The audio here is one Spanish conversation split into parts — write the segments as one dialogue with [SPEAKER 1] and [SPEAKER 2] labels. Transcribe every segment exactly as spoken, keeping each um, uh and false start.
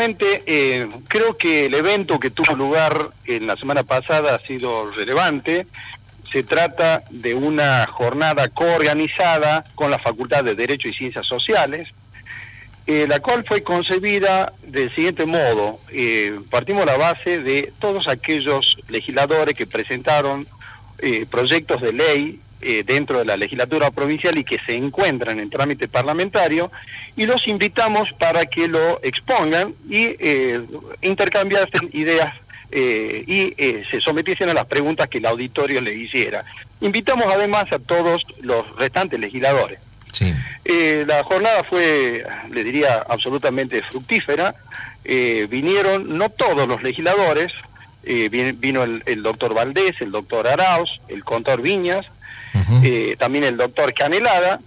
[SPEAKER 1] efectivamente, eh, creo que el evento que tuvo lugar en la semana pasada ha sido relevante. Se trata de una jornada coorganizada con la Facultad de Derecho y Ciencias Sociales, eh, la cual fue concebida del siguiente modo. Eh, partimos la base de todos aquellos legisladores que presentaron eh, proyectos de ley eh, dentro de la legislatura provincial y que se encuentran en trámite parlamentario, y los invitamos para que lo expongan y eh, intercambiasen ideas Eh, y eh, se sometiesen a las preguntas que el auditorio le hiciera. Invitamos además a todos los restantes legisladores.
[SPEAKER 2] Sí.
[SPEAKER 1] Eh, la jornada fue, le diría, absolutamente fructífera. Eh, vinieron no todos los legisladores, eh, vino el, el doctor Valdés, el doctor Arauz, el contador Viñas, uh-huh. eh, también el doctor Canelada,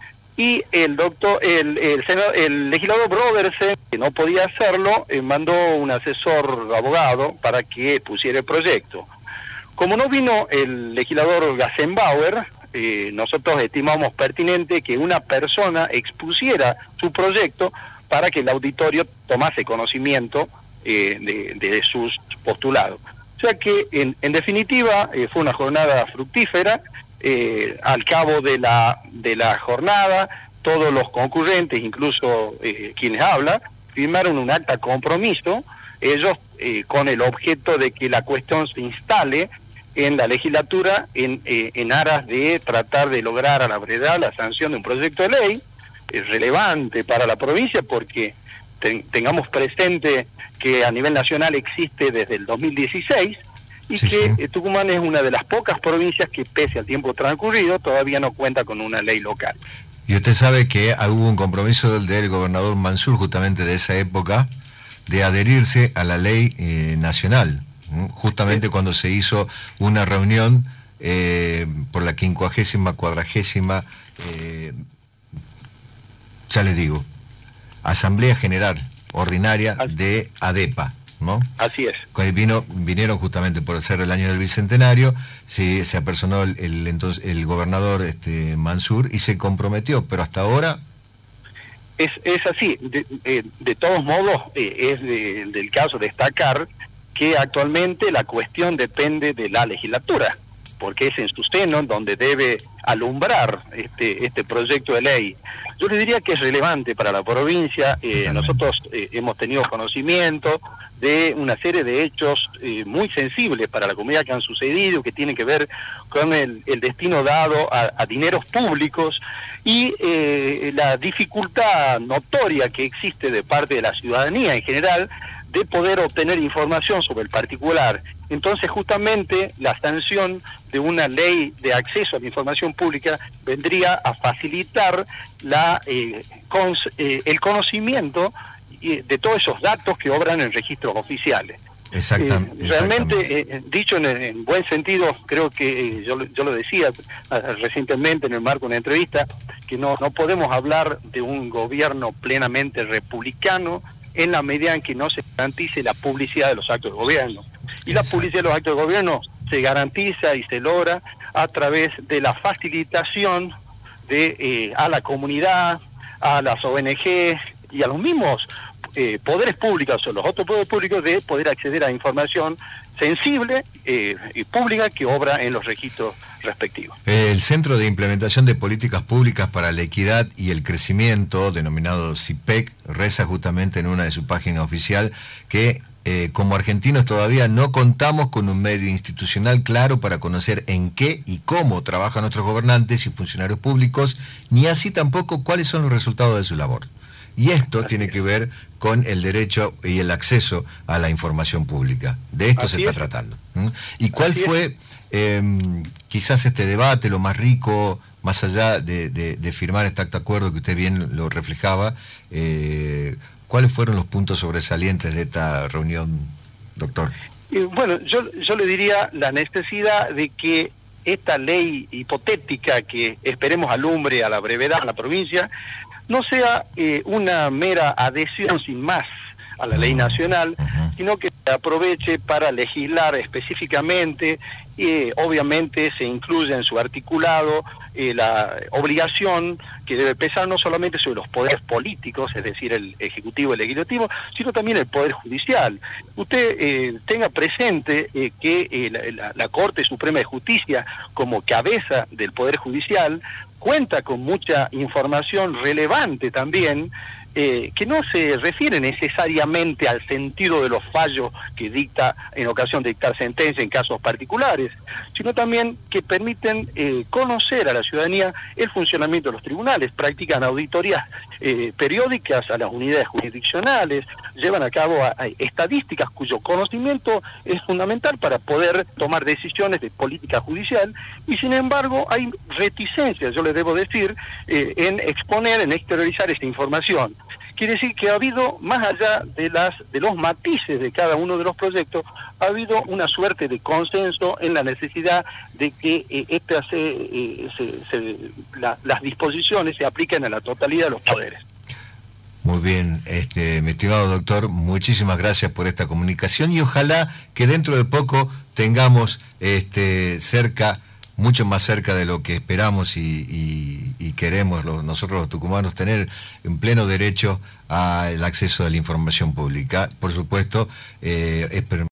[SPEAKER 1] y el doctor, el, el, senador, el legislador Brodersen, que no podía hacerlo, eh, mandó un asesor abogado para que pusiera el proyecto. Como no vino el legislador Gassenbauer, eh, nosotros estimamos pertinente que una persona expusiera su proyecto para que el auditorio tomase conocimiento eh, de, de sus postulados. O sea que, en, en definitiva, eh, fue una jornada fructífera. Eh, al cabo de la de la jornada, todos los concurrentes, incluso eh, quienes hablan, firmaron un acta compromiso, ellos eh, con el objeto de que la cuestión se instale en la legislatura en, eh, en aras de tratar de lograr a la brevedad la sanción de un proyecto de ley. Es relevante para la provincia porque ten, tengamos presente que a nivel nacional existe desde el dos mil dieciséis, y sí, que sí. Tucumán es una de las pocas provincias que, pese al tiempo transcurrido, todavía no cuenta con una ley local.
[SPEAKER 2] Y usted sabe que hubo un compromiso del, del gobernador Mansur, justamente de esa época, de adherirse a la ley eh, nacional, ¿no? Justamente sí. Cuando se hizo una reunión eh, por la quincuagésima, cuadragésima, eh, ya les digo, Asamblea General Ordinaria de ADEPA, ¿no?
[SPEAKER 1] Así es.
[SPEAKER 2] Vino, vinieron justamente por ser el año del Bicentenario, se, se apersonó el, el, entonces, el gobernador este, Mansur y se comprometió, pero hasta ahora...
[SPEAKER 1] Es, es así, de, de, de todos modos, eh, es de, del caso destacar que actualmente la cuestión depende de la legislatura, porque es en su seno donde debe alumbrar este, este proyecto de ley. Yo le diría que es relevante para la provincia. eh, nosotros eh, hemos tenido conocimiento de una serie de hechos eh, muy sensibles para la comunidad que han sucedido, que tienen que ver con el, el destino dado a, a dineros públicos y eh, la dificultad notoria que existe de parte de la ciudadanía en general de poder obtener información sobre el particular. Entonces, justamente, la sanción de una ley de acceso a la información pública vendría a facilitar la, eh, con, eh, el conocimiento de todos esos datos que obran en registros oficiales.
[SPEAKER 2] Exactamente.
[SPEAKER 1] Eh, realmente, eh, dicho en, en buen sentido, creo que eh, yo, yo lo decía uh, recientemente en el marco de una entrevista, que no, no podemos hablar de un gobierno plenamente republicano en la medida en que no se garantice la publicidad de los actos de gobierno. Y Exacto. La publicidad de los actos de gobierno se garantiza y se logra a través de la facilitación de eh, a la comunidad, a las O N G y a los mismos eh, poderes públicos o los otros poderes públicos de poder acceder a información sensible eh, y pública que obra en los registros respectivos.
[SPEAKER 2] El Centro de Implementación de Políticas Públicas para la Equidad y el Crecimiento, denominado C I P E C, reza justamente en una de sus páginas oficial que eh, como argentinos todavía no contamos con un medio institucional claro para conocer en qué y cómo trabajan nuestros gobernantes y funcionarios públicos, ni así tampoco cuáles son los resultados de su labor. Y esto Así tiene es. que ver con el derecho y el acceso a la información pública. De esto Así se está es. tratando. ¿Mm? ¿Y cuál Así fue eh, quizás este debate, lo más rico, más allá de, de, de firmar este acta acuerdo que usted bien lo reflejaba? Eh, ¿Cuáles fueron los puntos sobresalientes de esta reunión, doctor?
[SPEAKER 1] Eh, bueno, yo, yo le diría la necesidad de que esta ley hipotética que esperemos alumbre a la brevedad a la provincia no sea eh, una mera adhesión sin más a la ley nacional, uh-huh. sino que aproveche para legislar específicamente y obviamente se incluye en su articulado eh, la obligación que debe pesar no solamente sobre los poderes políticos, es decir, el ejecutivo y el legislativo, sino también el poder judicial. Usted eh, tenga presente eh, que eh, la, la, la Corte Suprema de Justicia, como cabeza del poder judicial, cuenta con mucha información relevante también, Eh, que no se refiere necesariamente al sentido de los fallos que dicta en ocasión de dictar sentencia en casos particulares, sino también que permiten eh, conocer a la ciudadanía el funcionamiento de los tribunales, practican auditorías eh, periódicas a las unidades jurisdiccionales, llevan a cabo a, a estadísticas cuyo conocimiento es fundamental para poder tomar decisiones de política judicial, y sin embargo hay reticencias, yo le debo decir, eh, en exponer, en exteriorizar esta información. Quiere decir que ha habido, más allá de las de los matices de cada uno de los proyectos, ha habido una suerte de consenso en la necesidad de que eh, estas, eh, se, se, la, las disposiciones se apliquen a la totalidad de los poderes.
[SPEAKER 2] Muy bien, este, mi estimado doctor, muchísimas gracias por esta comunicación y ojalá que dentro de poco tengamos este, cerca, mucho más cerca de lo que esperamos y, y, y queremos los, nosotros los tucumanos, tener en pleno derecho al acceso a la información pública. Por supuesto, eh, es